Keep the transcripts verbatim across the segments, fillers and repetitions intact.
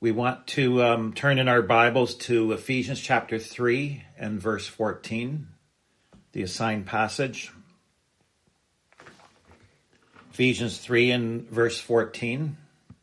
We want to um, turn in our Bibles to Ephesians chapter three and verse fourteen, the assigned passage. Ephesians three and verse fourteen.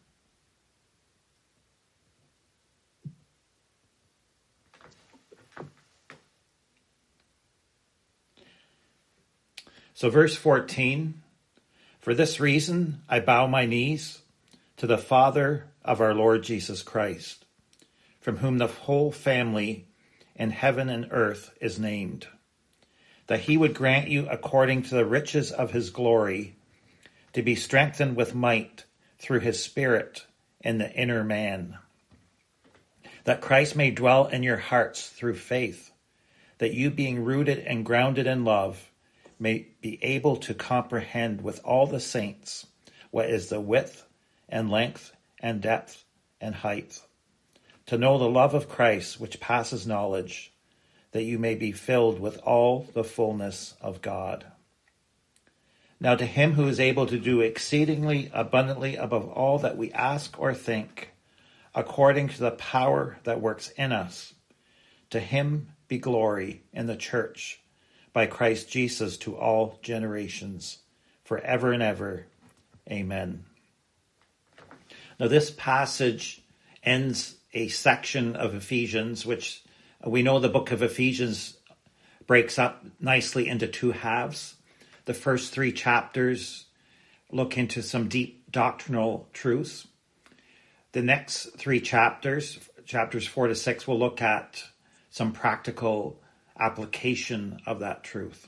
So verse fourteen, for this reason I bow my knees to the Father of our Lord Jesus Christ, from whom the whole family in heaven and earth is named, that he would grant you according to the riches of his glory to be strengthened with might through his Spirit in the inner man, that Christ may dwell in your hearts through faith, that you being rooted and grounded in love may be able to comprehend with all the saints what is the width and length and depth and height, to know the love of Christ which passes knowledge, that you may be filled with all the fullness of God. Now to him who is able to do exceedingly abundantly above all that we ask or think, according to the power that works in us, to him be glory in the church by Christ Jesus to all generations, forever and ever. Amen. Now this passage ends a section of Ephesians, which we know the book of Ephesians breaks up nicely into two halves. The first three chapters look into some deep doctrinal truths. The next three chapters, chapters four to six, will look at some practical application of that truth.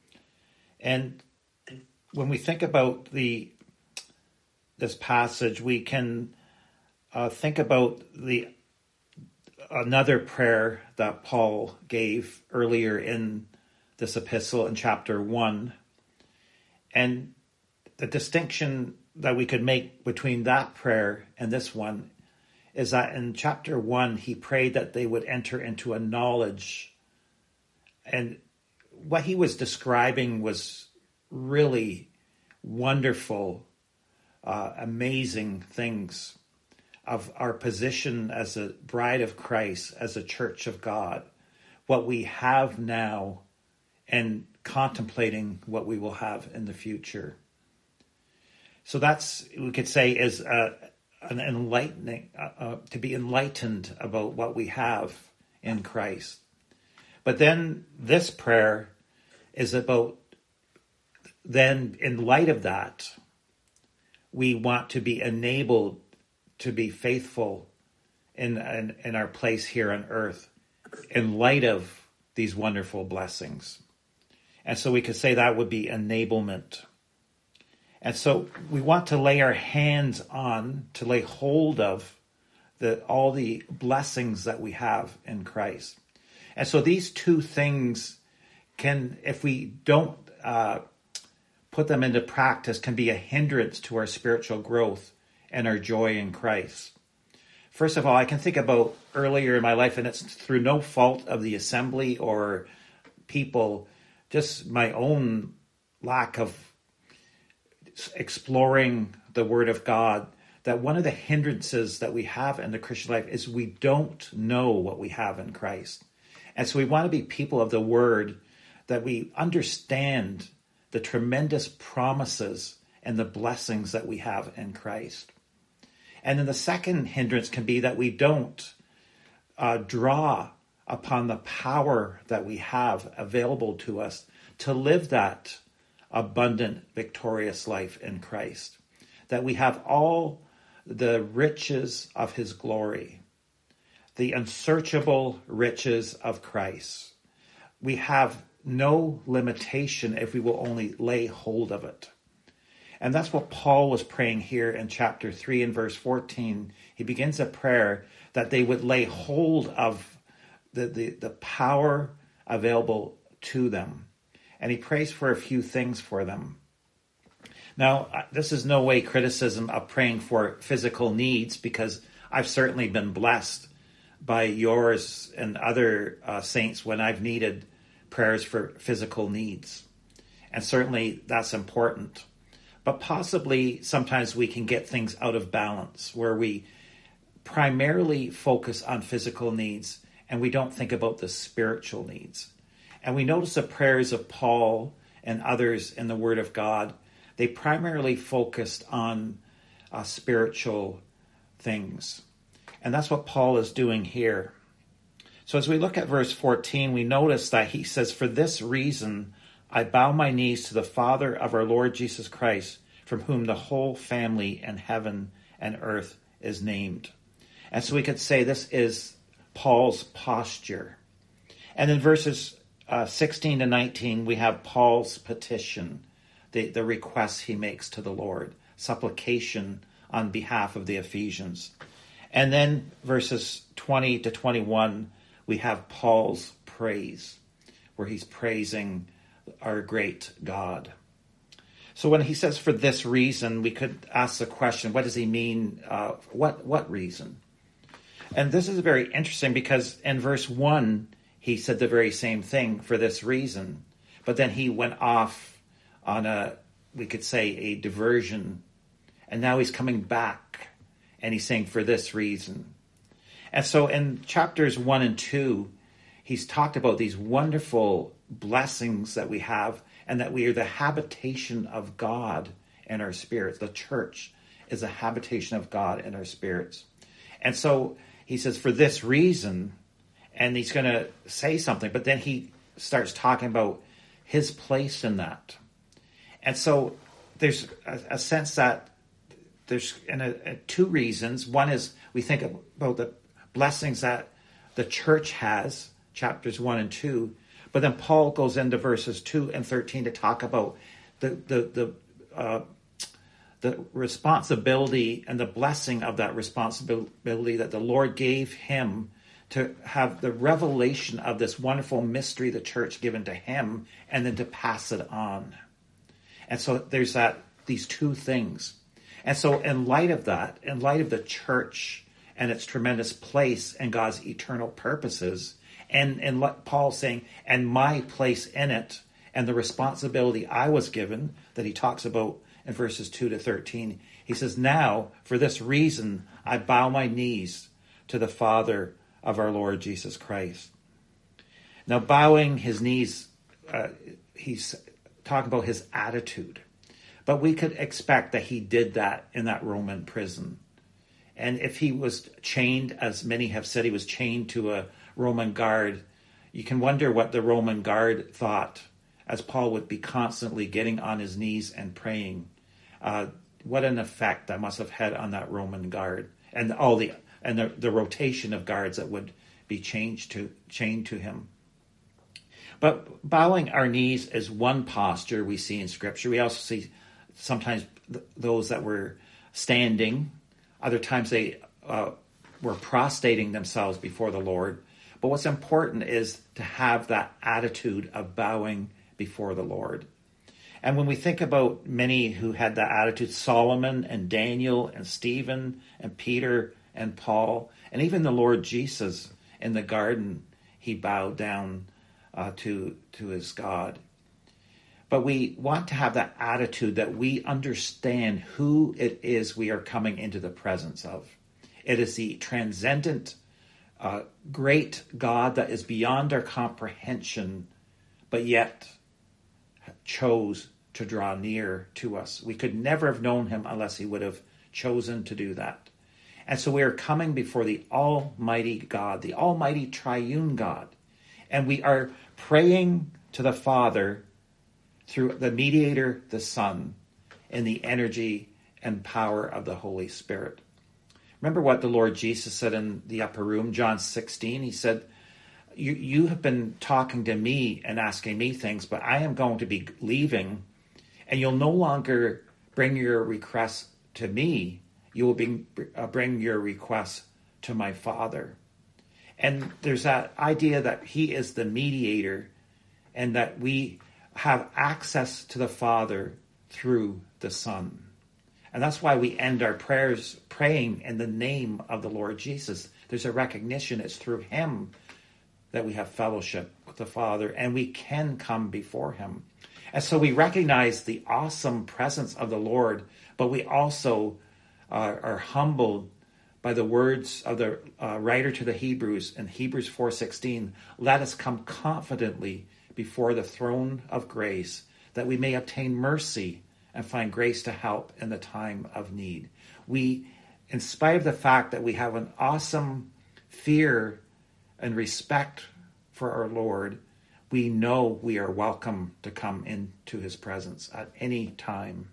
And when we think about the this passage, we can uh, think about the another prayer that Paul gave earlier in this epistle in chapter one. And the distinction that we could make between that prayer and this one is that in chapter one, he prayed that they would enter into a knowledge. And what he was describing was really wonderful, uh, amazing things of our position as a bride of Christ, as a church of God, what we have now, and contemplating what we will have in the future. So that's, we could say, is uh, an enlightening, uh, uh, to be enlightened about what we have in Christ. But then this prayer is about, then in light of that, we want to be enabled to be faithful in, in, in our place here on earth in light of these wonderful blessings. And so we could say that would be enablement. And so we want to lay our hands on, to lay hold of the, all the blessings that we have in Christ. And so these two things can, if we don't uh, put them into practice, can be a hindrance to our spiritual growth and our joy in Christ. First of all, I can think about earlier in my life, and it's through no fault of the assembly or people, just my own lack of exploring the Word of God, that one of the hindrances that we have in the Christian life is we don't know what we have in Christ. And so we want to be people of the Word, that we understand the tremendous promises and the blessings that we have in Christ. And then the second hindrance can be that we don't uh, draw upon the power that we have available to us to live that abundant, victorious life in Christ. That we have all the riches of his glory, the unsearchable riches of Christ. We have no limitation if we will only lay hold of it. And that's what Paul was praying here in chapter three and verse fourteen. He begins a prayer that they would lay hold of the, the, the power available to them. And he prays for a few things for them. Now, this is no way criticism of praying for physical needs, because I've certainly been blessed by yours and other uh, saints when I've needed prayers for physical needs. And certainly that's important. But possibly sometimes we can get things out of balance where we primarily focus on physical needs, and we don't think about the spiritual needs. And we notice the prayers of Paul and others in the Word of God, they primarily focused on uh, spiritual things. And that's what Paul is doing here. So as we look at verse fourteen, we notice that he says, "For this reason, I bow my knees to the Father of our Lord Jesus Christ, from whom the whole family in heaven and earth is named." And so we could say this is Paul's posture. And in verses uh, sixteen to nineteen, we have Paul's petition, the, the request he makes to the Lord, supplication on behalf of the Ephesians. And then verses twenty to twenty-one, we have Paul's praise, where he's praising our great God. So when he says "for this reason," we could ask the question, what does he mean? Uh, what what reason? And this is very interesting because in verse one, he said the very same thing, "for this reason." But then he went off on a, we could say, a diversion. And now he's coming back and he's saying, "for this reason." And so in chapters one and two, he's talked about these wonderful blessings that we have, and that we are the habitation of God in our spirits. The church is a habitation of God in our spirits. And so he says, "for this reason," and he's going to say something, but then he starts talking about his place in that. And so there's a, a sense that there's in a, a two reasons. One is we think about the blessings that the church has, chapters one and two, but then Paul goes into verses two and thirteen to talk about the the the uh, the responsibility and the blessing of that responsibility that the Lord gave him to have the revelation of this wonderful mystery the church given to him, and then to pass it on. And so there's that these two things. And so in light of that, in light of the church and its tremendous place in God's eternal purposes, and, and what Paul's saying, and my place in it, and the responsibility I was given, that he talks about in verses two to thirteen, he says, "Now, for this reason, I bow my knees to the Father of our Lord Jesus Christ." Now, bowing his knees, uh, he's talking about his attitude. But we could expect that he did that in that Roman prison. And if he was chained, as many have said, he was chained to a Roman guard, you can wonder what the Roman guard thought as Paul would be constantly getting on his knees and praying. Uh, what an effect that must have had on that Roman guard, and all the and the, the rotation of guards that would be changed to chained to him. But bowing our knees is one posture we see in Scripture. We also see sometimes th- those that were standing. Other times they uh, were prostrating themselves before the Lord. But what's important is to have that attitude of bowing before the Lord. And when we think about many who had that attitude, Solomon and Daniel and Stephen and Peter and Paul, and even the Lord Jesus in the garden, he bowed down uh, to, to his God. But we want to have that attitude that we understand who it is we are coming into the presence of. It is the transcendent, uh, great God that is beyond our comprehension, but yet chose to draw near to us. We could never have known him unless he would have chosen to do that. And so we are coming before the Almighty God, the Almighty Triune God. And we are praying to the Father through the mediator, the Son, in the energy and power of the Holy Spirit. Remember what the Lord Jesus said in the upper room, John sixteen. He said, you, you have been talking to me and asking me things, but I am going to be leaving, and you'll no longer bring your requests to me. You will be, uh, bring your requests to my Father. And there's that idea that he is the mediator, and that we have access to the Father through the Son. And that's why we end our prayers praying in the name of the Lord Jesus. There's a recognition it's through him that we have fellowship with the Father, and we can come before him. And so we recognize the awesome presence of the Lord, but we also uh, are humbled by the words of the uh, writer to the Hebrews in Hebrews four sixteen, let us come confidently before the throne of grace, that we may obtain mercy and find grace to help in the time of need. We, in spite of the fact that we have an awesome fear and respect for our Lord, we know we are welcome to come into his presence at any time.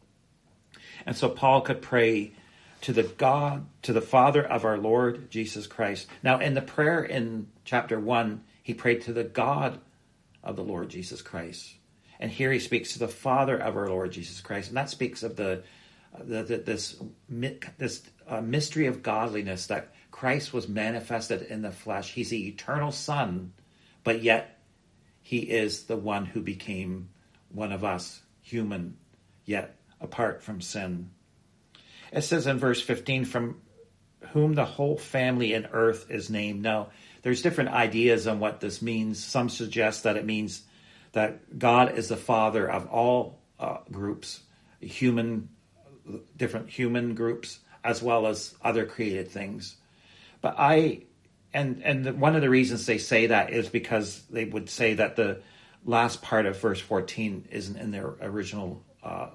And so Paul could pray to the God, to the Father of our Lord Jesus Christ. Now, in the prayer in chapter one, he prayed to the God of the Lord Jesus Christ. And here he speaks to the Father of our Lord Jesus Christ. And that speaks of the, the, the this, this uh, mystery of godliness, that Christ was manifested in the flesh. He's the eternal Son, but yet he is the one who became one of us, human, yet apart from sin. It says in verse fifteen, from whom the whole family in earth is named. Now, there's different ideas on what this means. Some suggest that it means that God is the father of all uh, groups, human, different human groups, as well as other created things. But I, and and the, one of the reasons they say that is because they would say that the last part of verse fourteen isn't in their original, uh,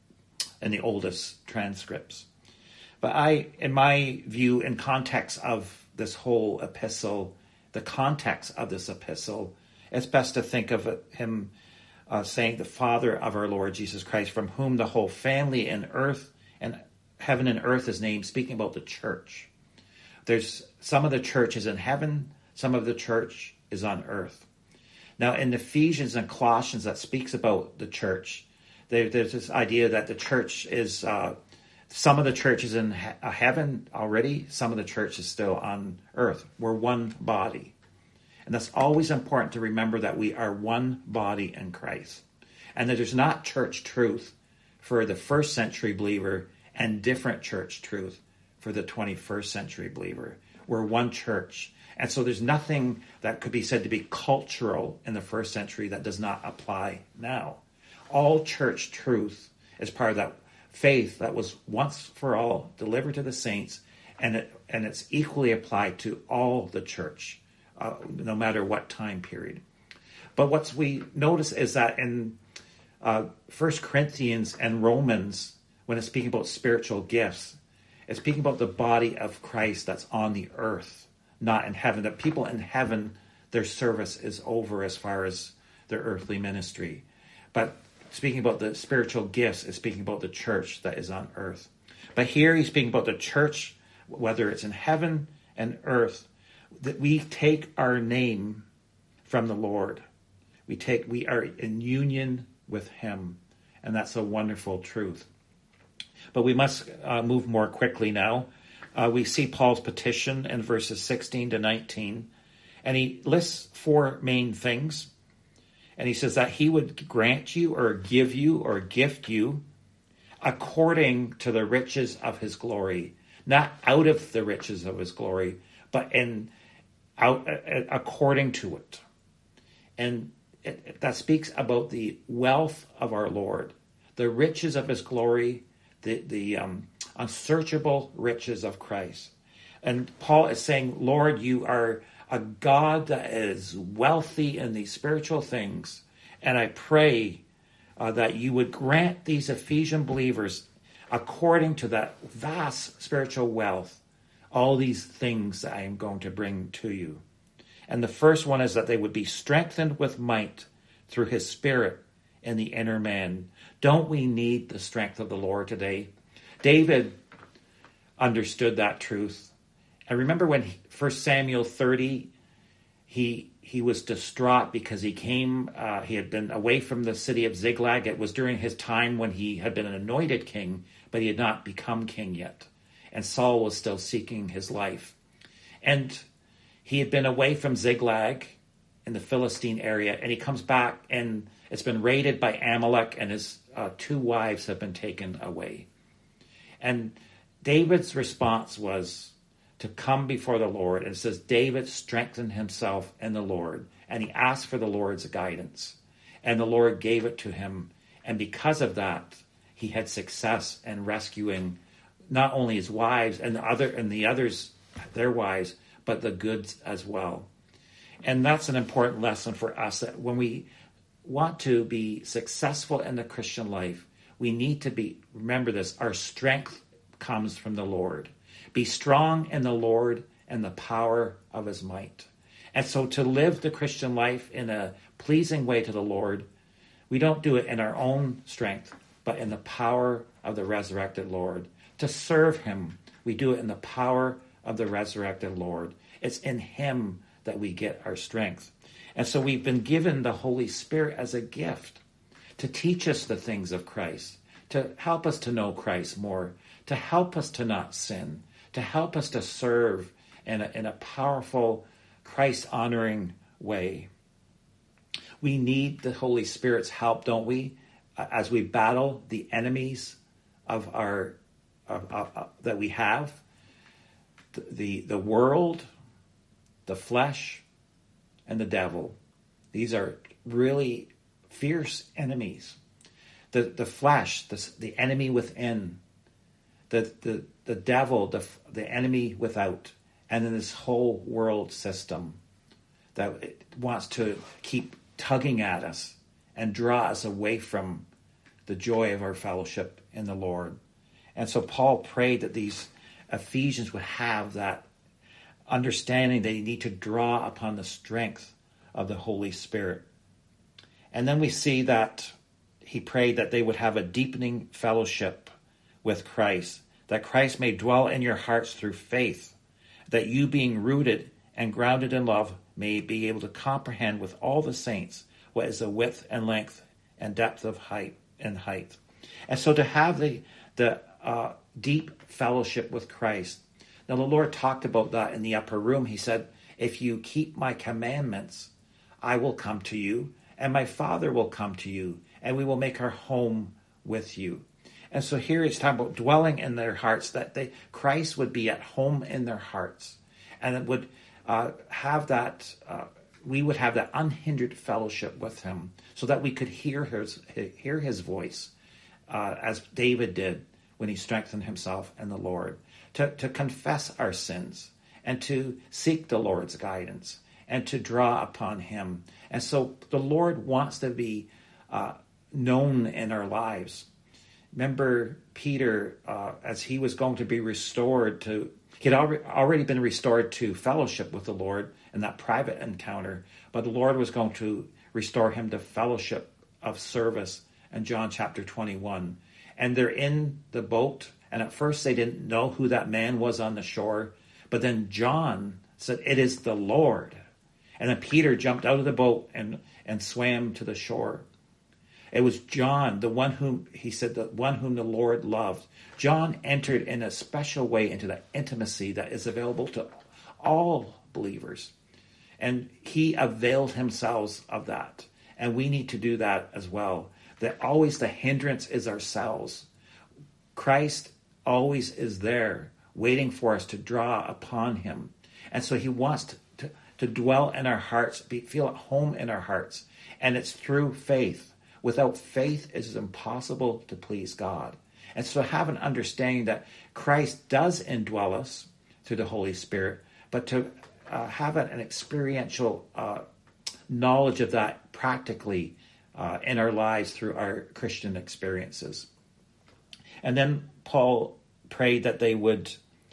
in the oldest transcripts. But I, in my view, in context of this whole epistle, the context of this epistle, it's best to think of him uh, saying the Father of our Lord Jesus Christ, from whom the whole family in earth and heaven and earth is named, speaking about the church. There's some of the church is in heaven, some of the church is on earth. Now, in Ephesians and Colossians, that speaks about the church. There, there's this idea that the church is, uh, some of the church is in he- heaven already, some of the church is still on earth. We're one body. And that's always important to remember, that we are one body in Christ. And that there's not church truth for the first century believer and different church truth for the twenty-first century believer. We're one church. And so there's nothing that could be said to be cultural in the first century that does not apply now. All church truth is part of that faith that was once for all delivered to the saints, and it, and it's equally applied to all the church, uh, no matter what time period. But what we notice is that in uh, First Corinthians and Romans, when it's speaking about spiritual gifts, it's speaking about the body of Christ that's on the earth, not in heaven. That people in heaven, their service is over as far as their earthly ministry. But speaking about the spiritual gifts is speaking about the church that is on earth. But here he's speaking about the church, whether it's in heaven and earth, that we take our name from the Lord. We take, we are in union with him. And that's a wonderful truth. But we must uh, move more quickly now. Uh, we see Paul's petition in verses sixteen to nineteen. And he lists four main things. And he says that he would grant you or give you or gift you according to the riches of his glory. Not out of the riches of his glory, but in out uh, according to it. And it, it, that speaks about the wealth of our Lord, the riches of his glory, the, the um, unsearchable riches of Christ. And Paul is saying, Lord, you are a God that is wealthy in these spiritual things. And I pray uh, that you would grant these Ephesian believers, according to that vast spiritual wealth, all these things that I am going to bring to you. And the first one is that they would be strengthened with might through his Spirit in the inner man. Don't we need the strength of the Lord today? David understood that truth. I remember when First Samuel thirty, he he was distraught because he came, uh, he had been away from the city of Ziklag. It was during his time when he had been an anointed king, but he had not become king yet. And Saul was still seeking his life. And he had been away from Ziklag in the Philistine area, and he comes back, and it's been raided by Amalek, and his uh, two wives have been taken away. And David's response was to come before the Lord. And it says David strengthened himself in the Lord, and he asked for the Lord's guidance, and the Lord gave it to him. And because of that, he had success in rescuing not only his wives and the other and the others, their wives, but the goods as well. And that's an important lesson for us, that when we want to be successful in the Christian life, we need to be, remember this, our strength comes from the Lord. Be strong in the Lord and the power of his might. And so to live the Christian life in a pleasing way to the Lord, we don't do it in our own strength, but in the power of the resurrected Lord. To serve him, we do it in the power of the resurrected Lord. It's in him that we get our strength. And so we've been given the Holy Spirit as a gift to teach us the things of Christ, to help us to know Christ more, to help us to not sin, to help us to serve in a, in a powerful, Christ-honoring way. We need the Holy Spirit's help, don't we, as we battle the enemies of our of, of, of, that we have, the, the the world, the flesh, and the devil. These are really fierce enemies. The the flesh, the, the enemy within, the, the, the devil, the, the enemy without, and then this whole world system that wants to keep tugging at us and draw us away from the joy of our fellowship in the Lord. And so Paul prayed that these Ephesians would have that understanding they need to draw upon the strength of the Holy Spirit. And then we see that he prayed that they would have a deepening fellowship with Christ, that Christ may dwell in your hearts through faith, that you, being rooted and grounded in love, may be able to comprehend with all the saints what is the width and length and depth of height and height. And so to have the the uh, deep fellowship with Christ. Now the Lord talked about that in the upper room. He said, if you keep my commandments, I will come to you, and my Father will come to you, and we will make our home with you. And so here he's talking about dwelling in their hearts, that they Christ would be at home in their hearts, and it would uh, have that, uh, we would have that unhindered fellowship with him, so that we could hear his, hear his voice, uh, as David did when he strengthened himself in the Lord, to, to confess our sins and to seek the Lord's guidance and to draw upon him. And so the Lord wants to be uh, known in our lives. Remember Peter, uh, as he was going to be restored to, he had already been restored to fellowship with the Lord in that private encounter, but the Lord was going to restore him to fellowship of service in John chapter twenty-one. And they're in the boat, and at first they didn't know who that man was on the shore, but then John said, it is the Lord. And then Peter jumped out of the boat and, and swam to the shore. It was John, the one whom, he said, the one whom the Lord loved. John entered in a special way into that intimacy that is available to all believers. And he availed himself of that. And we need to do that as well. That always the hindrance is ourselves. Christ always is there, waiting for us to draw upon him. And so he wants to, to, to dwell in our hearts, be, feel at home in our hearts. And it's through faith. Without faith, it is impossible to please God. And so have an understanding that Christ does indwell us through the Holy Spirit, but to uh, have an experiential uh, knowledge of that practically uh, in our lives through our Christian experiences. And then Paul prayed that they would,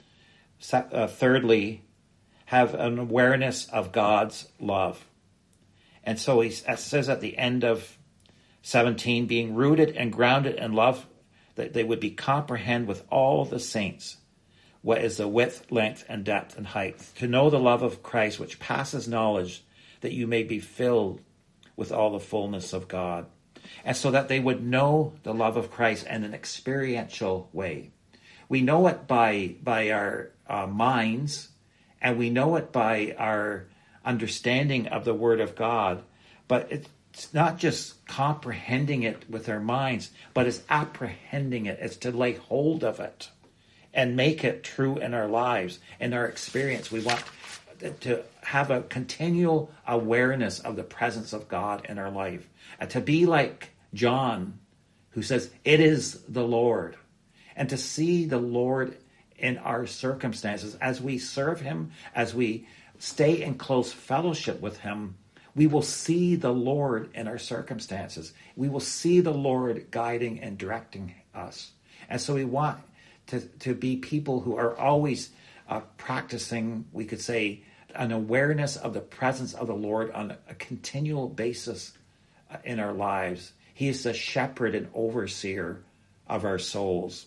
uh, thirdly, have an awareness of God's love. And so he says at the end of seventeen, being rooted and grounded in love, that they would be comprehend with all the saints what is the width, length, and depth, and height, to know the love of Christ, which passes knowledge, that you may be filled with all the fullness of God. And so that they would know the love of Christ in an experiential way. We know it by, by our uh, minds, and we know it by our understanding of the Word of God, but it, it's not just comprehending it with our minds, but it's apprehending it. It's to lay hold of it and make it true in our lives, in our experience. We want to have a continual awareness of the presence of God in our life. And to be like John, who says, it is the Lord. and to see the Lord in our circumstances. As we serve him, as we stay in close fellowship with him, we will see the Lord in our circumstances. We will see the Lord guiding and directing us. And so we want to, to be people who are always uh, practicing, we could say, an awareness of the presence of the Lord on a continual basis uh, in our lives. He is the shepherd and overseer of our souls.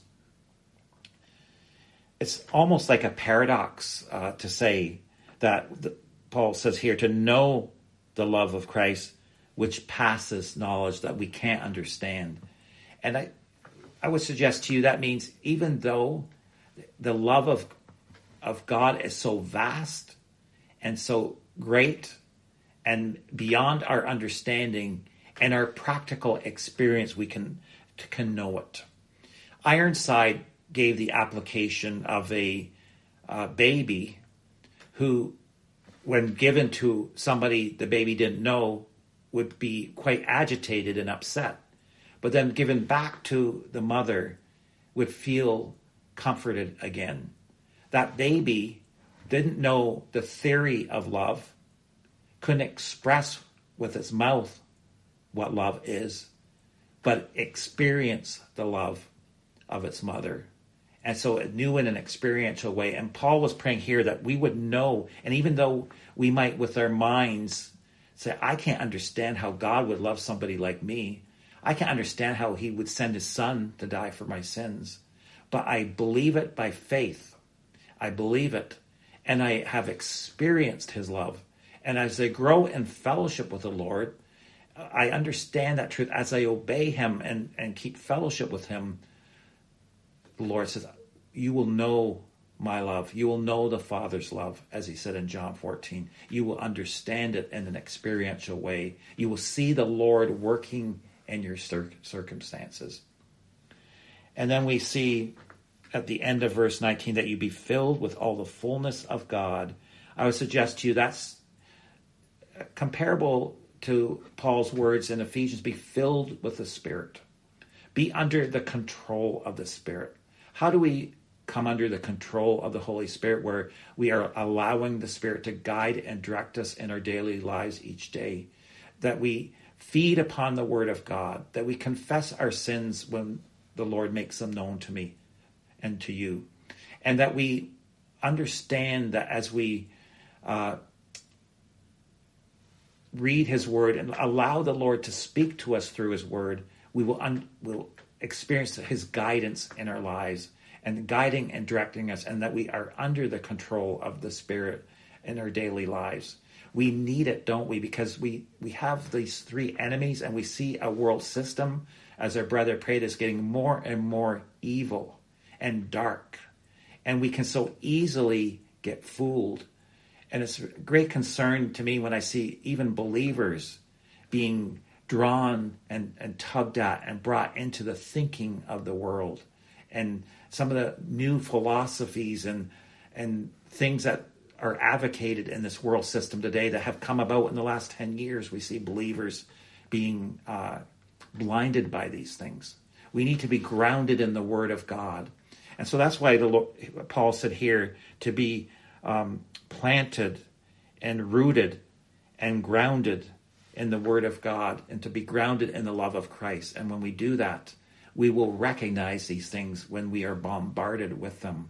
It's almost like a paradox uh, to say that the, Paul says here, to know the love of Christ, which passes knowledge, that we can't understand. And I, I would suggest to you that means even though the love of, of God is so vast and so great and beyond our understanding and our practical experience, we can, can know it. Ironside gave the application of a uh, baby who, when given to somebody the baby didn't know, would be quite agitated and upset. But then given back to the mother, would feel comforted again. That baby didn't know the theory of love, couldn't express with its mouth what love is, but experience the love of its mother. And so it knew in an experiential way. And Paul was praying here that we would know, and even though we might with our minds say, I can't understand how God would love somebody like me. I can't understand how he would send his son to die for my sins. But I believe it by faith. I believe it. And I have experienced his love. And as I grow in fellowship with the Lord, I understand that truth. As I obey him and, and keep fellowship with him, the Lord says, you will know my love. You will know the Father's love, as he said in John fourteen. You will understand it in an experiential way. You will see the Lord working in your cir- circumstances. And then we see at the end of verse nineteen that you be filled with all the fullness of God. I would suggest to you that's comparable to Paul's words in Ephesians, be filled with the Spirit. Be under the control of the Spirit. How do we come under the control of the Holy Spirit, where we are allowing the Spirit to guide and direct us in our daily lives each day? That we feed upon the Word of God, that we confess our sins when the Lord makes them known to me and to you, and that we understand that as we uh, read his Word and allow the Lord to speak to us through his Word, we will un- will experience his guidance in our lives and guiding and directing us, and that we are under the control of the Spirit in our daily lives. We need it, don't we? Because we, we have these three enemies, and we see a world system, as our brother prayed, is getting more and more evil and dark. And we can so easily get fooled. And it's a great concern to me when I see even believers being drawn and, and tugged at and brought into the thinking of the world. And some of the new philosophies and and things that are advocated in this world system today that have come about in the last ten years, we see believers being uh, blinded by these things. We need to be grounded in the Word of God. And so that's why the Lord, Paul said here, to be um, planted and rooted and grounded in the Word of God, and to be grounded in the love of Christ. And when we do that, we will recognize these things when we are bombarded with them.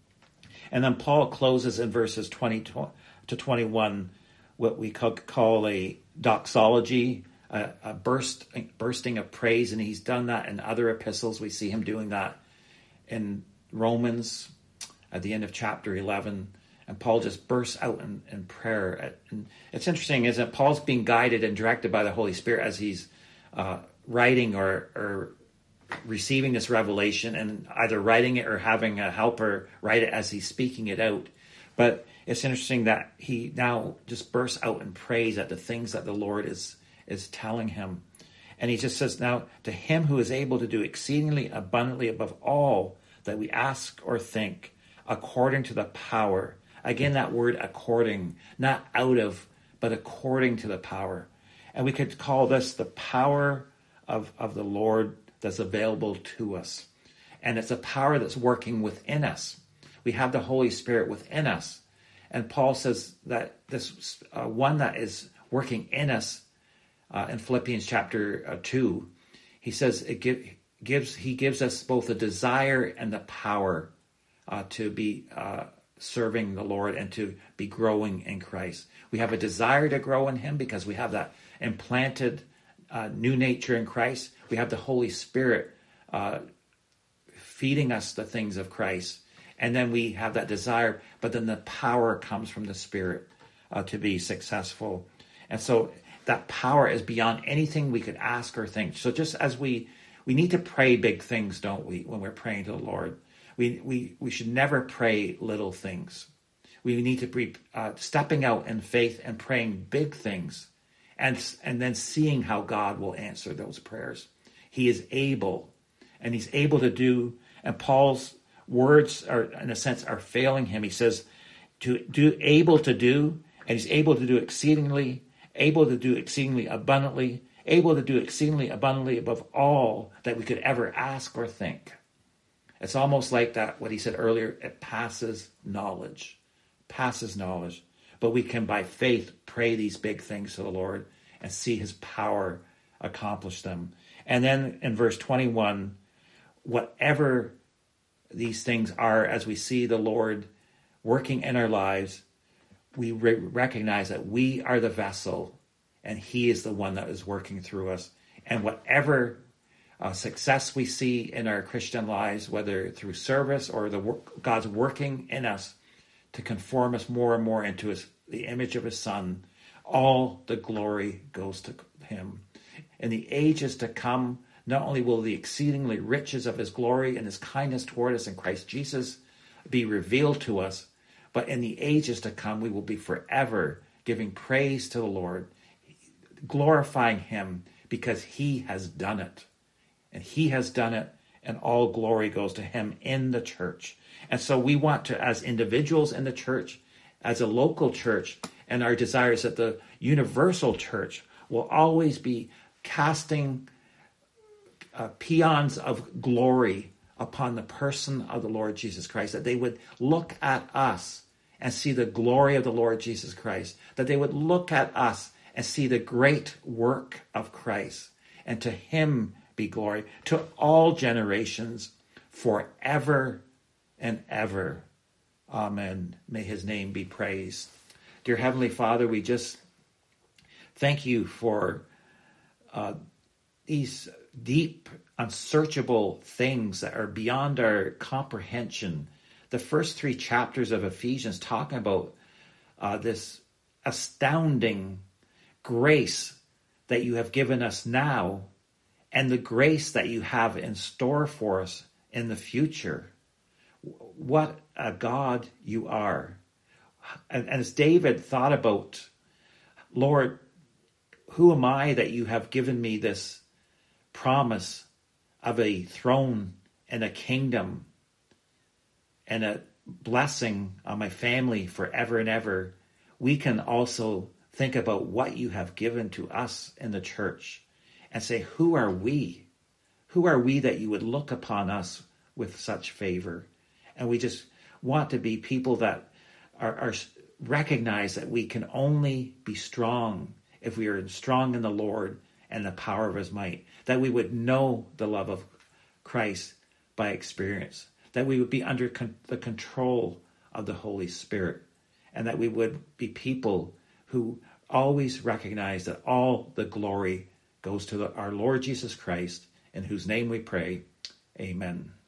And then Paul closes in verses twenty to twenty-one what we call a doxology, a, a burst, bursting of praise. And he's done that in other epistles. We see him doing that in Romans at the end of chapter eleven. And Paul just bursts out in, in prayer. And it's interesting, isn't it? Paul's being guided and directed by the Holy Spirit as he's uh, writing or, or receiving this revelation, and either writing it or having a helper write it as he's speaking it out. But it's interesting that he now just bursts out in praise at the things that the Lord is, is telling him. And he just says, now to him who is able to do exceedingly abundantly above all that we ask or think, according to the power. Again, that word according, not out of, but according to the power. And we could call this the power of, of the Lord that's available to us. And it's a power that's working within us. We have the Holy Spirit within us. And Paul says that this uh, one that is working in us uh, in Philippians chapter uh, two, he says it give, gives he gives us both the desire and the power uh, to be uh, serving the Lord and to be growing in Christ. We have a desire to grow in him because we have that implanted uh, new nature in Christ. We have the Holy Spirit uh, feeding us the things of Christ. And then we have that desire, but then the power comes from the Spirit uh, to be successful. And so that power is beyond anything we could ask or think. So just as we, we need to pray big things, don't we, when we're praying to the Lord? We we we should never pray little things. We need to be uh, stepping out in faith and praying big things, and and then seeing how God will answer those prayers. He is able, and he's able to do. And Paul's words are, in a sense, are failing him. He says, to do, able to do, and he's able to do exceedingly, able to do exceedingly abundantly, able to do exceedingly abundantly above all that we could ever ask or think. It's almost like that, what he said earlier, it passes knowledge, passes knowledge. But we can, by faith, pray these big things to the Lord and see his power accomplish them. And then in verse twenty-one, whatever these things are, as we see the Lord working in our lives, we re- recognize that we are the vessel and he is the one that is working through us. And whatever uh, success we see in our Christian lives, whether through service or the work, God's working in us to conform us more and more into his, the image of his Son, all the glory goes to him. In the ages to come, not only will the exceedingly riches of his glory and his kindness toward us in Christ Jesus be revealed to us, but in the ages to come, we will be forever giving praise to the Lord, glorifying him because he has done it. And he has done it, and all glory goes to him in the church. And so we want to, as individuals in the church, as a local church, and our desire is that the universal church will always be casting uh, peons of glory upon the person of the Lord Jesus Christ, that they would look at us and see the glory of the Lord Jesus Christ, that they would look at us and see the great work of Christ, and to him be glory to all generations forever and ever. Amen. May his name be praised. Dear Heavenly Father, we just thank you for uh, these deep, unsearchable things that are beyond our comprehension. The first three chapters of Ephesians talking about uh, this astounding grace that you have given us now, and the grace that you have in store for us in the future. What a God you are. And, and as David thought about, Lord, who am I that you have given me this promise of a throne and a kingdom and a blessing on my family forever and ever? We can also think about what you have given to us in the church and say, who are we? Who are we that you would look upon us with such favor? And we just want to be people that are, are recognize that we can only be strong if we are strong in the Lord and the power of his might, that we would know the love of Christ by experience, that we would be under con- the control of the Holy Spirit, and that we would be people who always recognize that all the glory goes to the, our Lord Jesus Christ, in whose name we pray. Amen.